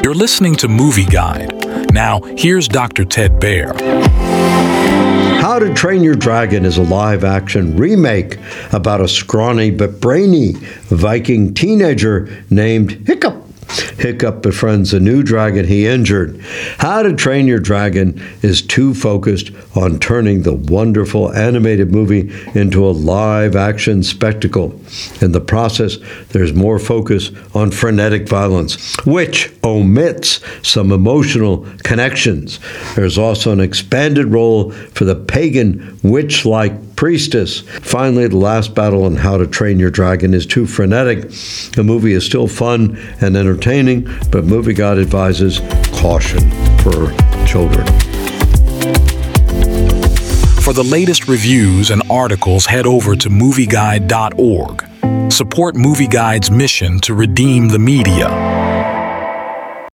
You're listening to Movie Guide. Now, here's Dr. Ted Baer. How to Train Your Dragon is a live-action remake about a scrawny but brainy Viking teenager named Hiccup. Hiccup befriends a new dragon he injured. How to Train Your Dragon is too focused on turning the wonderful animated movie into a live-action spectacle. In the process, there's more focus on frenetic violence, which omits some emotional connections. There's also an expanded role for the pagan witch-like priestess. Finally, the last battle on How to Train Your Dragon is too frenetic. The movie is still fun and entertaining, but Movie Guide advises caution for children. For the latest reviews and articles, head over to movieguide.org. Support Movie Guide's mission to redeem the media.